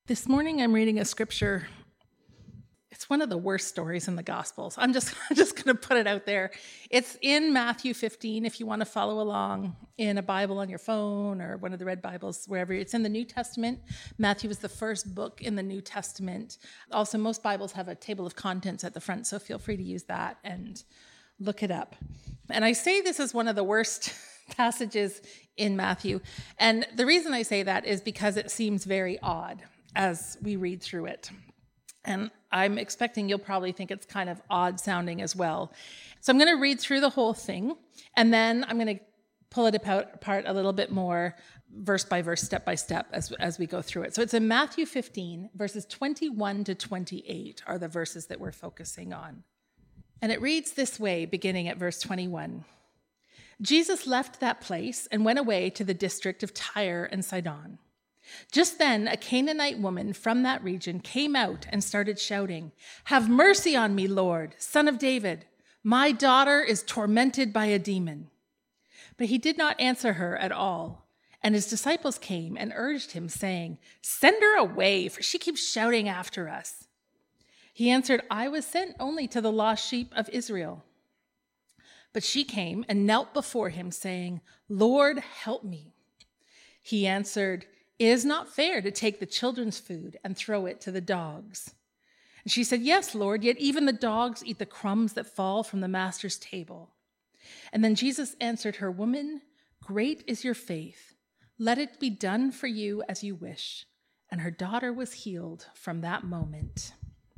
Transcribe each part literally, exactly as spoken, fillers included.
This morning I'm reading a scripture. It's one of the worst stories in the Gospels. I'm just, I'm just going to put it out there. It's in Matthew fifteen, if you want to follow along in a Bible on your phone or one of the red Bibles, wherever. It's in the New Testament. Matthew was the first book in the New Testament. Also, most Bibles have a table of contents at the front, so feel free to use that and look it up. And I say this is one of the worst passages in Matthew. And the reason I say that is because it seems very odd as we read through it. And I'm expecting you'll probably think it's kind of odd sounding as well. So I'm going to read through the whole thing, and then I'm going to pull it apart a little bit more, verse by verse, step by step, as, as we go through it. So it's in Matthew fifteen, verses twenty-one to twenty-eight are the verses that we're focusing on. And it reads this way, beginning at verse twenty-one. Jesus left that place and went away to the district of Tyre and Sidon. Just then, a Canaanite woman from that region came out and started shouting, "Have mercy on me, Lord, Son of David. My daughter is tormented by a demon." But he did not answer her at all. And his disciples came and urged him, saying, "Send her away, for she keeps shouting after us." He answered, "I was sent only to the lost sheep of Israel." But she came and knelt before him, saying, "Lord, help me." He answered, "It is not fair to take the children's food and throw it to the dogs." And she said, "Yes, Lord, yet even the dogs eat the crumbs that fall from the master's table." And then Jesus answered her, "Woman, great is your faith. Let it be done for you as you wish." And her daughter was healed from that moment.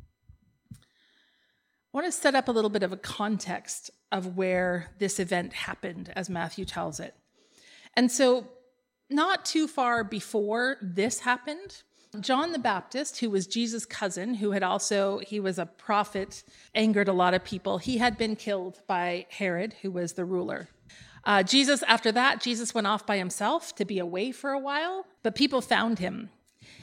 I want to set up a little bit of a context of where this event happened, as Matthew tells it. And so, not too far before this happened, John the Baptist, who was Jesus' cousin, who had also, he was a prophet, angered a lot of people. He had been killed by Herod, who was the ruler. Uh, Jesus, after that, Jesus went off by himself to be away for a while, but people found him.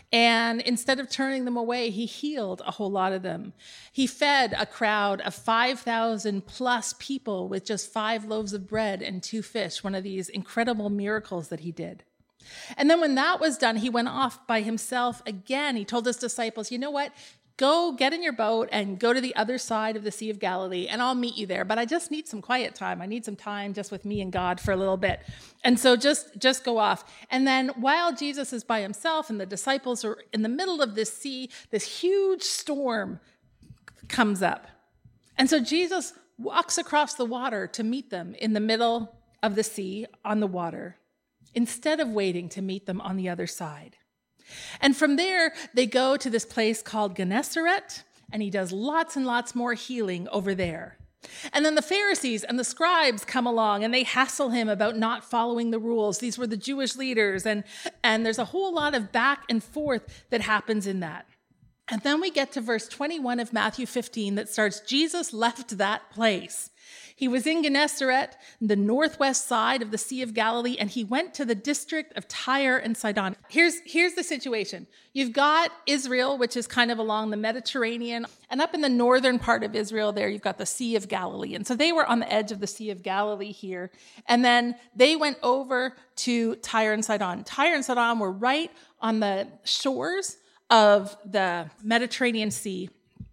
And instead of turning them away, he healed a whole lot of them. He fed a crowd of five thousand plus people with just five loaves of bread and two fish, one of these incredible miracles that he did. And then when that was done, he went off by himself again. He told his disciples, "You know what? Go get in your boat and go to the other side of the Sea of Galilee, and I'll meet you there. But I just need some quiet time. I need some time just with me and God for a little bit." And so just, just go off. And then while Jesus is by himself and the disciples are in the middle of this sea, this huge storm comes up. And so Jesus walks across the water to meet them in the middle of the sea on the water, instead of waiting to meet them on the other side. And from there, they go to this place called Gennesaret, and he does lots and lots more healing over there. And then the Pharisees and the scribes come along, and they hassle him about not following the rules. These were the Jewish leaders, and, and there's a whole lot of back and forth that happens in that. And then we get to verse twenty-one of Matthew fifteen that starts, Jesus left that place. He was in Gennesaret, the northwest side of the Sea of Galilee, and he went to the district of Tyre and Sidon. Here's, here's the situation. You've got Israel, which is kind of along the Mediterranean, and up in the northern part of Israel there, you've got the Sea of Galilee. And so they were on the edge of the Sea of Galilee here, and then they went over to Tyre and Sidon. Tyre and Sidon were right on the shores of the Mediterranean Sea,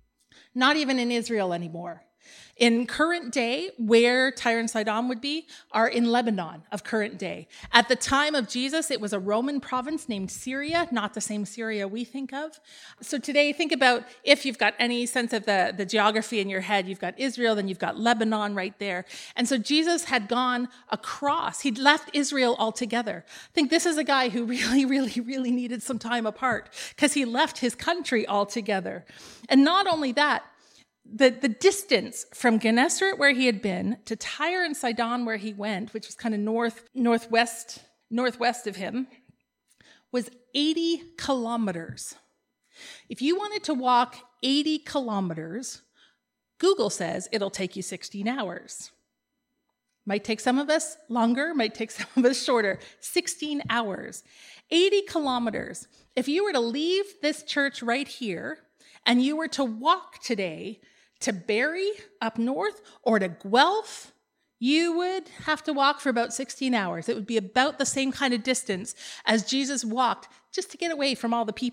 not even in Israel anymore. In current day, where Tyre and Sidon would be, are in Lebanon of current day. At the time of Jesus, it was a Roman province named Syria, not the same Syria we think of. So today, think about, if you've got any sense of the, the geography in your head, you've got Israel, then you've got Lebanon right there. And so Jesus had gone across. He'd left Israel altogether. I think this is a guy who really, really, really needed some time apart, because he left his country altogether. And not only that, The, the distance from Gennesaret, where he had been, to Tyre and Sidon, where he went, which was kind of north, northwest, northwest of him, was eighty kilometers. If you wanted to walk eighty kilometers, Google says it'll take you sixteen hours. Might take some of us longer, might take some of us shorter. sixteen hours. eighty kilometers. If you were to leave this church right here, and you were to walk today to Barrie up north or to Guelph, you would have to walk for about sixteen hours. It would be about the same kind of distance as Jesus walked just to get away from all the people.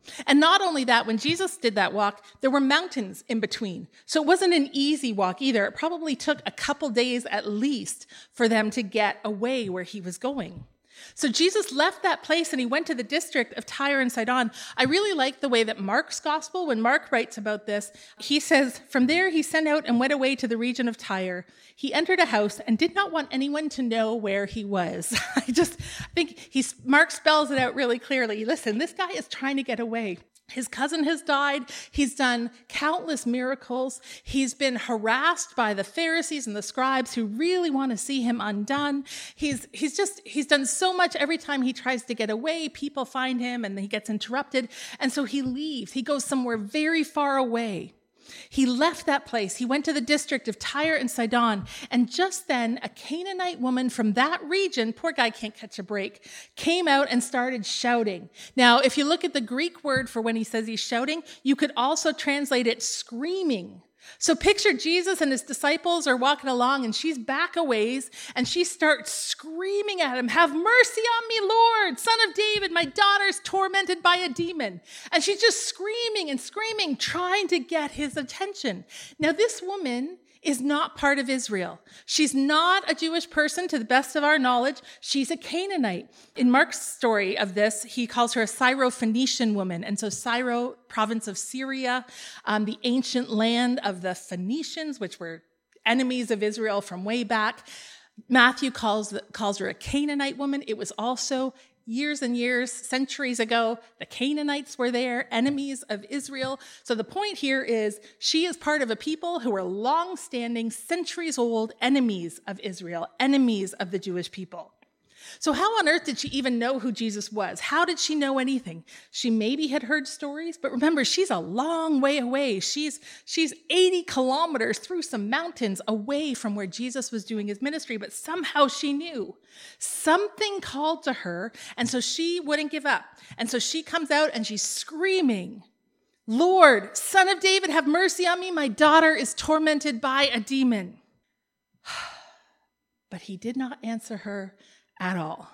And not only that, when Jesus did that walk, there were mountains in between. So it wasn't an easy walk either. It probably took a couple days at least for them to get away where he was going. So Jesus left that place and he went to the district of Tyre and Sidon. I really like the way that Mark's gospel, when Mark writes about this, he says, from there he sent out and went away to the region of Tyre. He entered a house and did not want anyone to know where he was. I just think he's, Mark spells it out really clearly. Listen, this guy is trying to get away. His cousin has died. He's done countless miracles. He's been harassed by the Pharisees and the scribes who really want to see him undone. He's, he's just, he's done so much. Every time he tries to get away, people find him and he gets interrupted. And so he leaves. He goes somewhere very far away. He left that place. He went to the district of Tyre and Sidon. And just then, a Canaanite woman from that region, poor guy can't catch a break, came out and started shouting. Now, if you look at the Greek word for when he says he's shouting, you could also translate it screaming. So picture Jesus and his disciples are walking along and she's back a ways and she starts screaming at him, have mercy on me, Lord, Son of David, my daughter's tormented by a demon. And she's just screaming and screaming, trying to get his attention. Now this woman is not part of Israel. She's not a Jewish person to the best of our knowledge. She's a Canaanite. In Mark's story of this, he calls her a Syro-Phoenician woman. And so Syro, province of Syria, um, the ancient land of the Phoenicians, which were enemies of Israel from way back. Matthew calls, calls her a Canaanite woman. It was also years and years, centuries ago, the Canaanites were there, enemies of Israel. So the point here is she is part of a people who are long-standing, centuries-old enemies of Israel, enemies of the Jewish people. So how on earth did she even know who Jesus was? How did she know anything? She maybe had heard stories, but remember, she's a long way away. She's, she's eighty kilometers through some mountains away from where Jesus was doing his ministry, but somehow she knew. Something called to her, and so she wouldn't give up. And so she comes out and she's screaming, Lord, Son of David, have mercy on me. My daughter is tormented by a demon. But he did not answer her at all.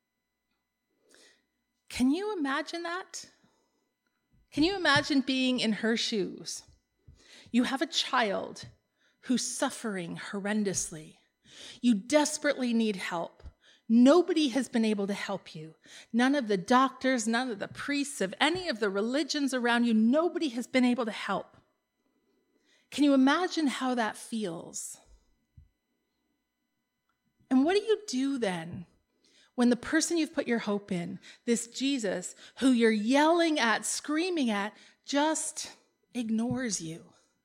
Can you imagine that? Can you imagine being in her shoes? You have a child who's suffering horrendously. You desperately need help. Nobody has been able to help you. None of the doctors, none of the priests of any of the religions around you, nobody has been able to help. Can you imagine how that feels? And what do you do then when the person you've put your hope in, this Jesus who you're yelling at, screaming at, just ignores you?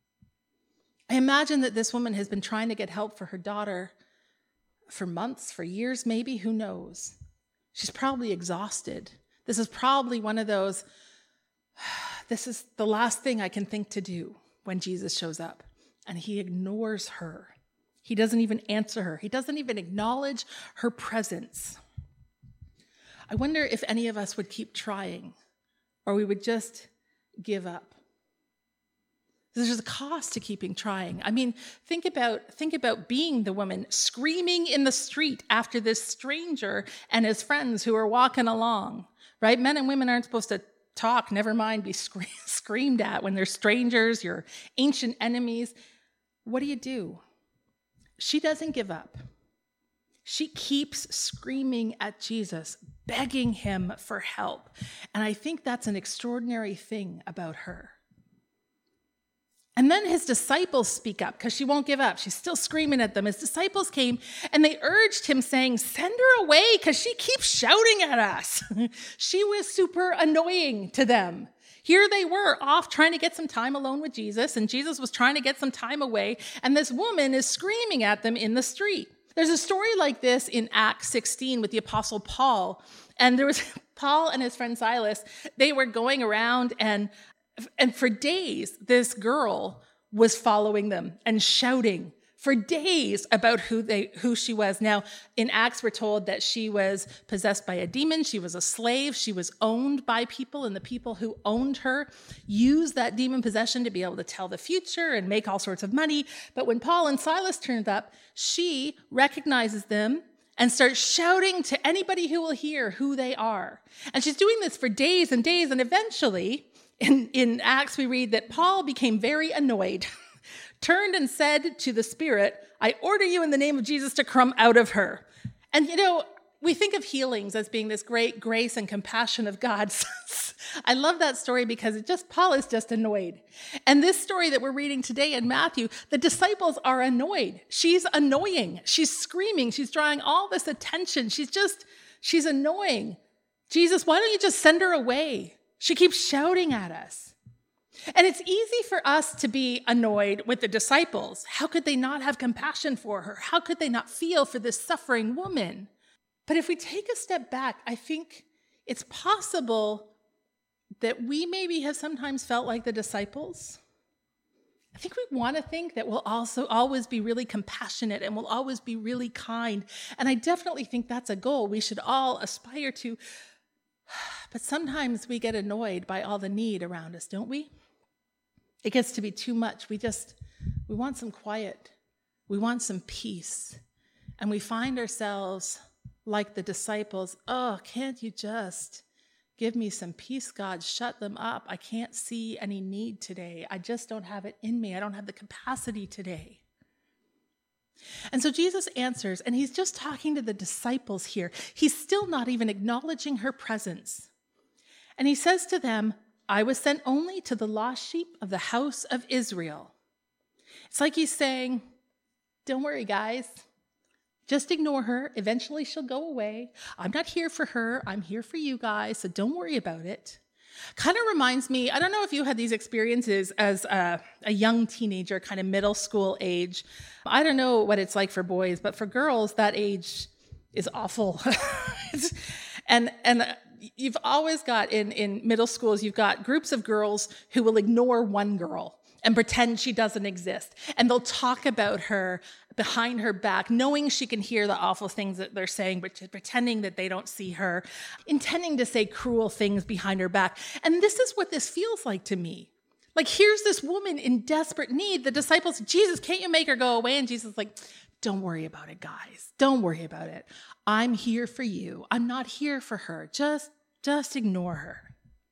I imagine that this woman has been trying to get help for her daughter for months, for years maybe, who knows? She's probably exhausted. This is probably one of those, this is the last thing I can think to do when Jesus shows up. And he ignores her. He doesn't even answer her. He doesn't even acknowledge her presence. I wonder if any of us would keep trying, or we would just give up. There's a cost to keeping trying. I mean, think about, think about being the woman screaming in the street after this stranger and his friends who are walking along, right? Men and women aren't supposed to talk, never mind be scre- screamed at when they're strangers, your ancient enemies. What do you do? She doesn't give up. She keeps screaming at Jesus, begging him for help. And I think that's an extraordinary thing about her. And then his disciples speak up because she won't give up. She's still screaming at them. His disciples came and they urged him, saying, send her away because she keeps shouting at us. She was super annoying to them. Here they were off trying to get some time alone with Jesus, and Jesus was trying to get some time away, and this woman is screaming at them in the street. There's a story like this in Acts sixteen with the Apostle Paul, and there was Paul and his friend Silas. They were going around, and, and for days, this girl was following them and shouting for days about who they who she was. Now, in Acts, we're told that she was possessed by a demon. She was a slave. She was owned by people, and the people who owned her used that demon possession to be able to tell the future and make all sorts of money. But when Paul and Silas turned up, she recognizes them and start shouting to anybody who will hear who they are. And she's doing this for days and days, and eventually, in, in Acts, we read that Paul became very annoyed, turned and said to the Spirit, I order you in the name of Jesus to come out of her. And you know, we think of healings as being this great grace and compassion of God. I love that story because it just, Paul is just annoyed. And this story that we're reading today in Matthew, the disciples are annoyed. She's annoying. She's screaming. She's drawing all this attention. She's just, she's annoying. Jesus, why don't you just send her away? She keeps shouting at us. And it's easy for us to be annoyed with the disciples. How could they not have compassion for her? How could they not feel for this suffering woman? But if we take a step back, I think it's possible that we maybe have sometimes felt like the disciples. I think we want to think that we'll also always be really compassionate and we'll always be really kind. And I definitely think that's a goal we should all aspire to. But sometimes we get annoyed by all the need around us, don't we? It gets to be too much. We just, we want some quiet. We want some peace. And we find ourselves like the disciples, oh, can't you just give me some peace, God? Shut them up. I can't see any need today. I just don't have it in me. I don't have the capacity today. And so Jesus answers, and he's just talking to the disciples here. He's still not even acknowledging her presence. And he says to them, I was sent only to the lost sheep of the house of Israel. It's like he's saying, don't worry, guys. Just ignore her. Eventually she'll go away. I'm not here for her. I'm here for you guys, so don't worry about it. Kind of reminds me, I don't know if you had these experiences as a, a young teenager, kind of middle school age. I don't know what it's like for boys, but for girls, that age is awful. and and you've always got, in, in middle schools, you've got groups of girls who will ignore one girl and pretend she doesn't exist. And they'll talk about her behind her back, knowing she can hear the awful things that they're saying, but pretending that they don't see her, intending to say cruel things behind her back. And this is what this feels like to me. Like, here's this woman in desperate need. The disciples, Jesus, can't you make her go away? And Jesus is like, don't worry about it, guys. Don't worry about it. I'm here for you. I'm not here for her. Just, just ignore her.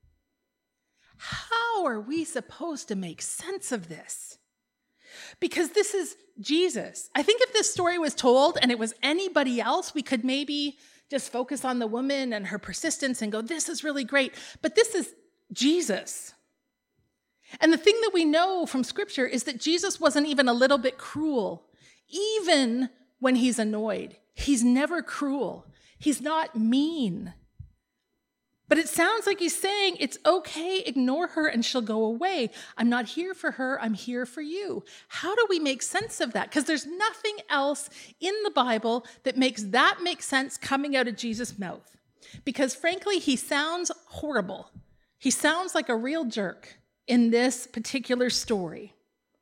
How are we supposed to make sense of this? Because this is Jesus. I think if this story was told and it was anybody else, we could maybe just focus on the woman and her persistence and go, this is really great. But this is Jesus. And the thing that we know from Scripture is that Jesus wasn't even a little bit cruel. Even when he's annoyed, he's never cruel. He's not mean. But it sounds like he's saying, it's okay, ignore her and she'll go away. I'm not here for her, I'm here for you. How do we make sense of that? Because there's nothing else in the Bible that makes that make sense coming out of Jesus' mouth. Because frankly, he sounds horrible. He sounds like a real jerk in this particular story.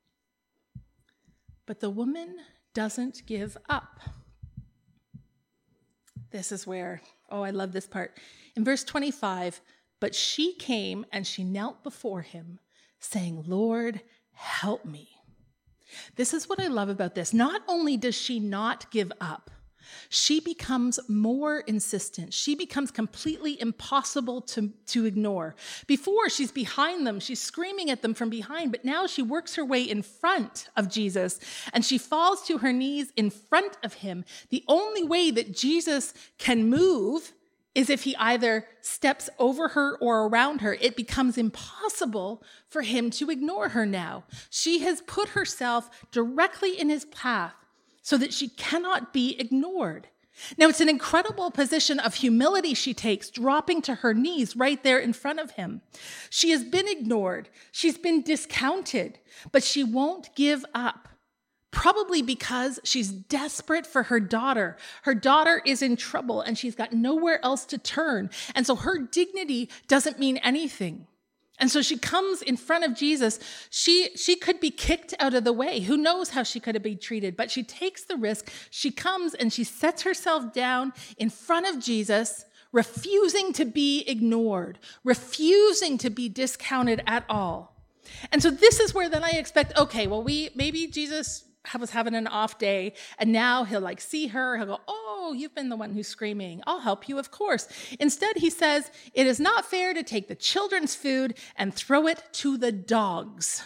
But the woman doesn't give up. This is where, oh, I love this part. In verse twenty-five, but she came and she knelt before him, saying, Lord, help me. This is what I love about this. Not only does she not give up, she becomes more insistent. She becomes completely impossible to, to ignore. Before, she's behind them. She's screaming at them from behind, but now she works her way in front of Jesus, and she falls to her knees in front of him. The only way that Jesus can move is if he either steps over her or around her. It becomes impossible for him to ignore her now. She has put herself directly in his path so that she cannot be ignored. Now, it's an incredible position of humility she takes, dropping to her knees right there in front of him. She has been ignored. She's been discounted, but she won't give up. Probably because she's desperate for her daughter. Her daughter is in trouble and she's got nowhere else to turn. And so her dignity doesn't mean anything. And so she comes in front of Jesus. She, she could be kicked out of the way. Who knows how she could have been treated, but she takes the risk. She comes and she sets herself down in front of Jesus, refusing to be ignored, refusing to be discounted at all. And so this is where then I expect, okay, well, we maybe Jesus was having an off day, and now he'll like see her, he'll go, oh, you've been the one who's screaming. I'll help you, of course. Instead, he says, it is not fair to take the children's food and throw it to the dogs.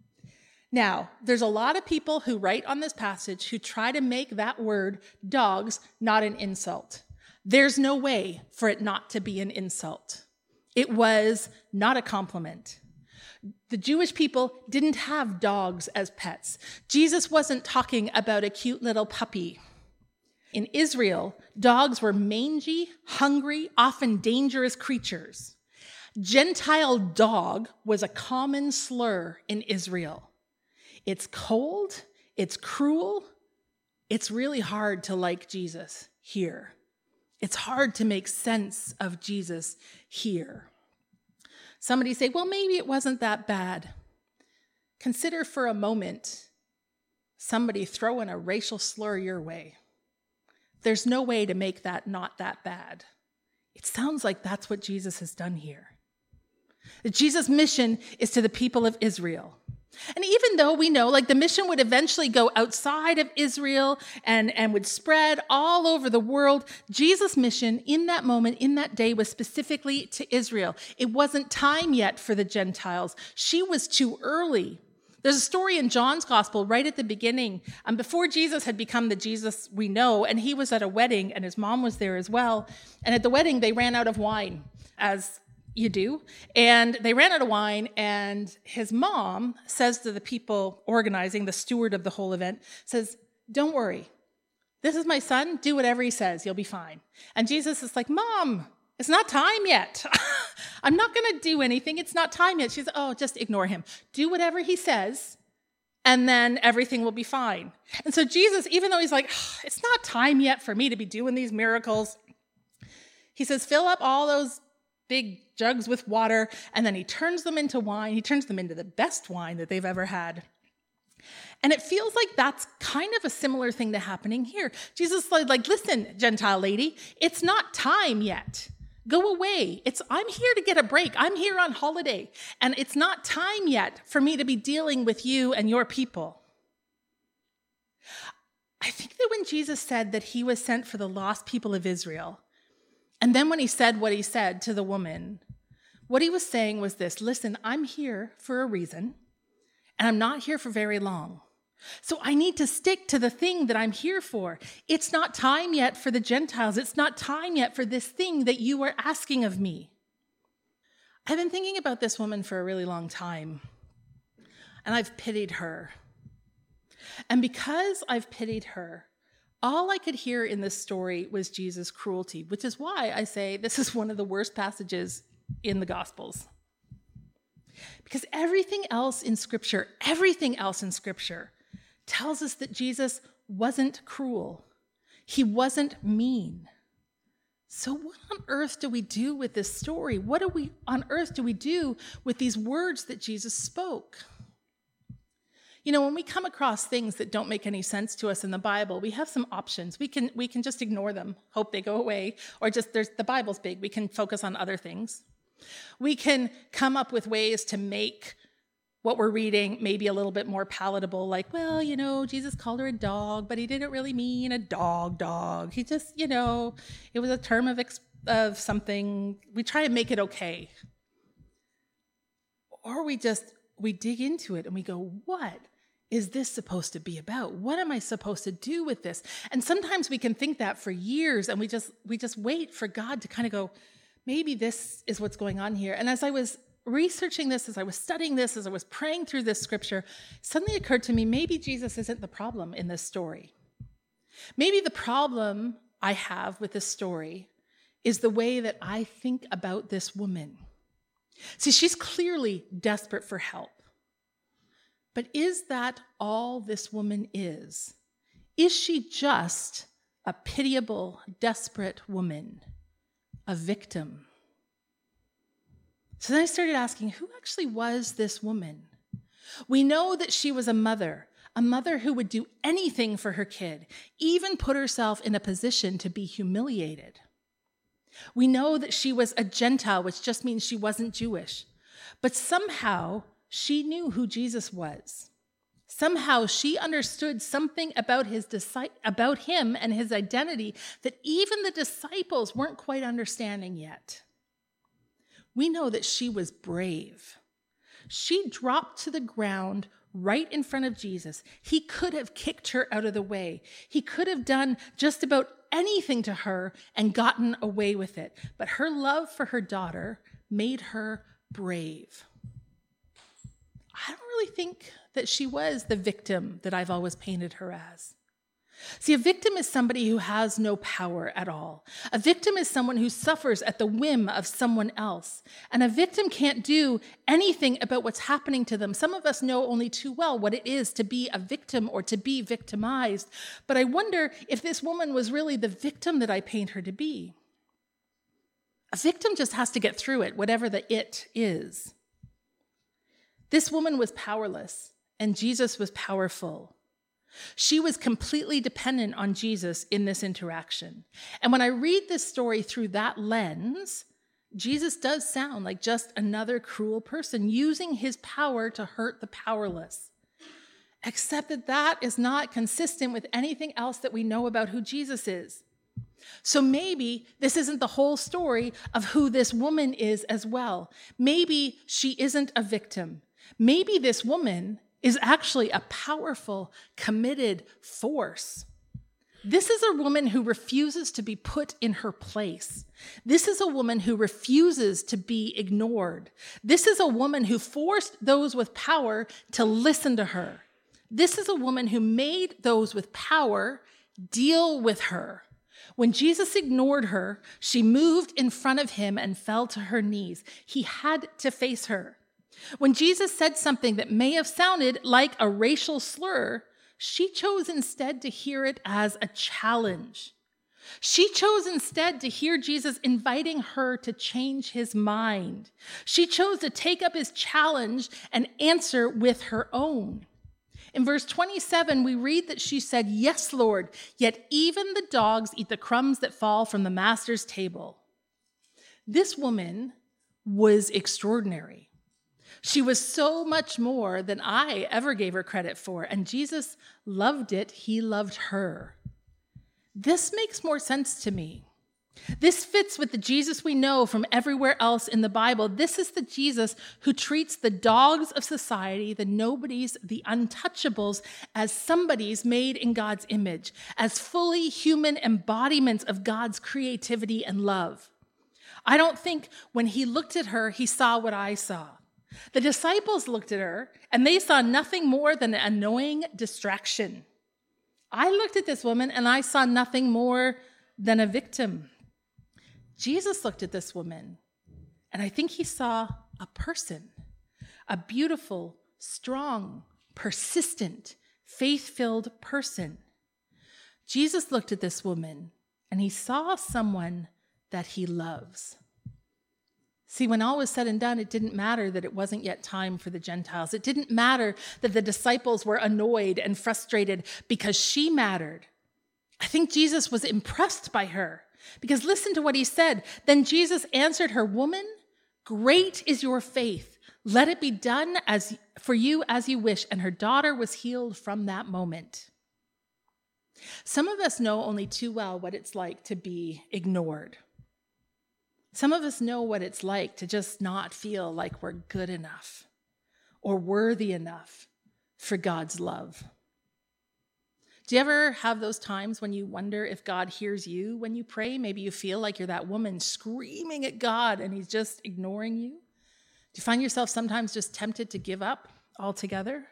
Now, there's a lot of people who write on this passage who try to make that word, dogs, not an insult. There's no way for it not to be an insult. It was not a compliment. The Jewish people didn't have dogs as pets. Jesus wasn't talking about a cute little puppy. In Israel, dogs were mangy, hungry, often dangerous creatures. Gentile dog was a common slur in Israel. It's cold, it's cruel, it's really hard to like Jesus here. It's hard to make sense of Jesus here. Somebody say, well, maybe it wasn't that bad. Consider for a moment somebody throwing a racial slur your way. There's no way to make that not that bad. It sounds like that's what Jesus has done here. That Jesus' mission is to the people of Israel. And even though we know, like, the mission would eventually go outside of Israel and, and would spread all over the world, Jesus' mission in that moment, in that day, was specifically to Israel. It wasn't time yet for the Gentiles. She was too early. There's a story in John's gospel right at the beginning, um, before Jesus had become the Jesus we know, and he was at a wedding, and his mom was there as well. And at the wedding, they ran out of wine, as you do. And they ran out of wine, and his mom says to the people organizing, the steward of the whole event, says, don't worry. This is my son. Do whatever he says. You'll be fine. And Jesus is like, Mom, it's not time yet. I'm not going to do anything. It's not time yet. She's, oh, just ignore him. Do whatever he says, and then everything will be fine. And so Jesus, even though he's like, it's not time yet for me to be doing these miracles, he says, fill up all those big jugs with water, and then he turns them into wine. He turns them into the best wine that they've ever had. And it feels like that's kind of a similar thing to happening here. Jesus is like, listen, Gentile lady, it's not time yet. Go away. It's I'm here to get a break. I'm here on holiday, and it's not time yet for me to be dealing with you and your people. I think that when Jesus said that he was sent for the lost people of Israel, and then when he said what he said to the woman, what he was saying was this: listen, I'm here for a reason, and I'm not here for very long. So I need to stick to the thing that I'm here for. It's not time yet for the Gentiles. It's not time yet for this thing that you are asking of me. I've been thinking about this woman for a really long time, and I've pitied her. And because I've pitied her, all I could hear in this story was Jesus' cruelty, which is why I say this is one of the worst passages in the Gospels. Because everything else in Scripture, everything else in Scripture tells us that Jesus wasn't cruel. He wasn't mean. So what on earth do we do with this story? What do we on earth do we do with these words that Jesus spoke? You know, when we come across things that don't make any sense to us in the Bible, we have some options. We can we can just ignore them, hope they go away, or just there's the Bible's big. We can focus on other things. We can come up with ways to make what we're reading maybe a little bit more palatable, like, well, you know, Jesus called her a dog, but he didn't really mean a dog dog. He just, you know, it was a term of ex- of something. We try to make it okay. Or we just, we dig into it and we go, what is this supposed to be about? What am I supposed to do with this? And sometimes we can think that for years, and we just we just wait for God to kind of go, maybe this is what's going on here. And as I was researching this, as I was studying this, as I was praying through this scripture, suddenly occurred to me, maybe Jesus isn't the problem in this story. Maybe the problem I have with this story is the way that I think about this woman. See, she's clearly desperate for help. But is that all this woman is? Is she just a pitiable, desperate woman, a victim? So then I started asking, who actually was this woman? We know that she was a mother, a mother who would do anything for her kid, even put herself in a position to be humiliated. We know that she was a Gentile, which just means she wasn't Jewish. But somehow she knew who Jesus was. Somehow she understood something about his disci- about him and his identity that even the disciples weren't quite understanding yet. We know that she was brave. She dropped to the ground right in front of Jesus. He could have kicked her out of the way. He could have done just about anything to her and gotten away with it. But her love for her daughter made her brave. I don't really think that she was the victim that I've always painted her as. See, a victim is somebody who has no power at all. A victim is someone who suffers at the whim of someone else. And a victim can't do anything about what's happening to them. Some of us know only too well what it is to be a victim or to be victimized. But I wonder if this woman was really the victim that I paint her to be. A victim just has to get through it, whatever the it is. This woman was powerless, and Jesus was powerful. She was completely dependent on Jesus in this interaction. And when I read this story through that lens, Jesus does sound like just another cruel person using his power to hurt the powerless. Except that that is not consistent with anything else that we know about who Jesus is. So maybe this isn't the whole story of who this woman is as well. Maybe she isn't a victim. Maybe this woman is actually a powerful, committed force. This is a woman who refuses to be put in her place. This is a woman who refuses to be ignored. This is a woman who forced those with power to listen to her. This is a woman who made those with power deal with her. When Jesus ignored her, she moved in front of him and fell to her knees. He had to face her. When Jesus said something that may have sounded like a racial slur, she chose instead to hear it as a challenge. She chose instead to hear Jesus inviting her to change his mind. She chose to take up his challenge and answer with her own. In verse twenty-seven, we read that she said, "Yes, Lord, yet even the dogs eat the crumbs that fall from the master's table." This woman was extraordinary. She was so much more than I ever gave her credit for, and Jesus loved it. He loved her. This makes more sense to me. This fits with the Jesus we know from everywhere else in the Bible. This is the Jesus who treats the dogs of society, the nobodies, the untouchables, as somebodies made in God's image, as fully human embodiments of God's creativity and love. I don't think when he looked at her, he saw what I saw. The disciples looked at her, and they saw nothing more than an annoying distraction. I looked at this woman, and I saw nothing more than a victim. Jesus looked at this woman, and I think he saw a person, a beautiful, strong, persistent, faith-filled person. Jesus looked at this woman, and he saw someone that he loves. See, when all was said and done, it didn't matter that it wasn't yet time for the Gentiles. It didn't matter that the disciples were annoyed and frustrated because she mattered. I think Jesus was impressed by her because listen to what he said. Then Jesus answered her, "Woman, great is your faith. Let it be done as for you as you wish." And her daughter was healed from that moment. Some of us know only too well what it's like to be ignored. Some of us know what it's like to just not feel like we're good enough or worthy enough for God's love. Do you ever have those times when you wonder if God hears you when you pray? Maybe you feel like you're that woman screaming at God and he's just ignoring you. Do you find yourself sometimes just tempted to give up altogether?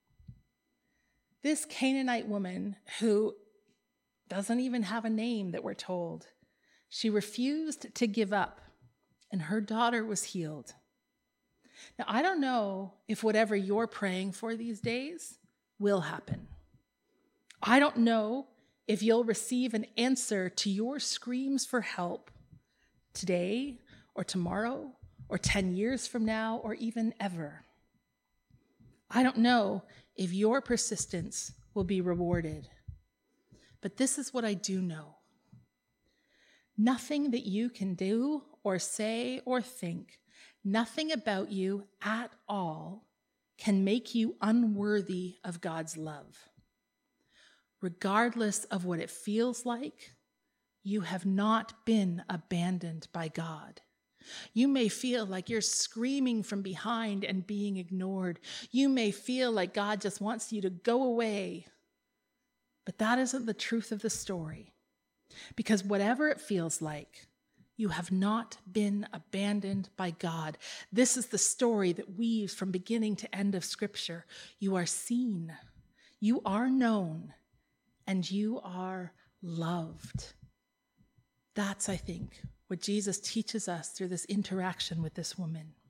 This Canaanite woman who doesn't even have a name that we're told, she refused to give up, and her daughter was healed. Now, I don't know if whatever you're praying for these days will happen. I don't know if you'll receive an answer to your screams for help today or tomorrow or ten years from now or even ever. I don't know if your persistence will be rewarded. But this is what I do know. Nothing that you can do or say or think, nothing about you at all can make you unworthy of God's love. Regardless of what it feels like, you have not been abandoned by God. You may feel like you're screaming from behind and being ignored. You may feel like God just wants you to go away. But that isn't the truth of the story. Because whatever it feels like, you have not been abandoned by God. This is the story that weaves from beginning to end of Scripture. You are seen, you are known, and you are loved. That's, I think, what Jesus teaches us through this interaction with this woman.